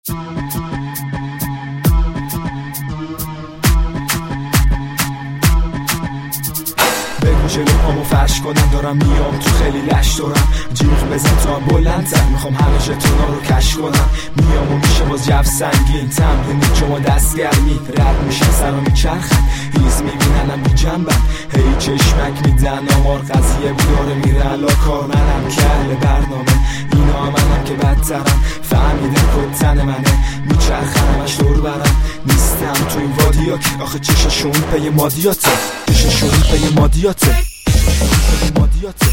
بگو جلو پامو فرش کنم، دارم میام تو خیلی لش دارم، جیغ بزن تا بلندتر، میخوام همه ژتونا رو کش کنم. میام و میشه باز جو سنگین، تمرین جمعه دستگرمی، رد میشه سرا میچرخن، هیز میبیننم بی جنبم، هی چشمک میدن آمار، قضیه بود داره میره علا کار. منم که اهل برنامه، اینا منم که بدترم، فهمیدن کتن منه، میچرخنمش دور برم، نیستم تو این وادیات، آخه چششون پی مادیاته، چششون پی مادیاته، چششون پی مادیاته.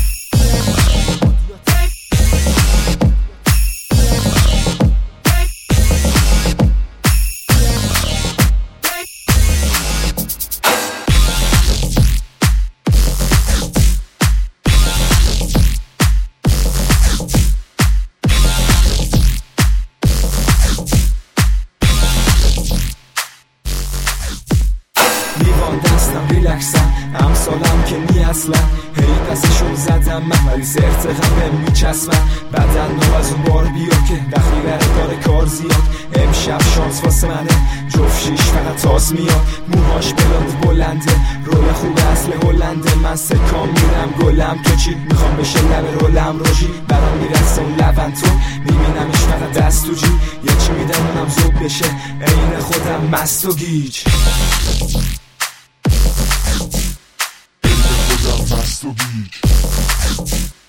لیوان دستم ریلکسم، امثالم که نی اصلا، هی پسشون زدم من ولی سرت غمه میچسبم، بدن نو از اون بار بیا که دخیره داره کار زیاد، امشب شانس واسه منه، جفت شیش فقط تاز میاد، موهاش بلند بلنده، رول خوب اصل هلنده، من سکام میرم گلم، تو چی میخوام بشه لب رولم، روژی برام میرسه اون لبن، تو میبینمش فقط دست تو جی، یه چی میدم اونم زوب بشه، عین خودم مست و گیج. مست و گیج.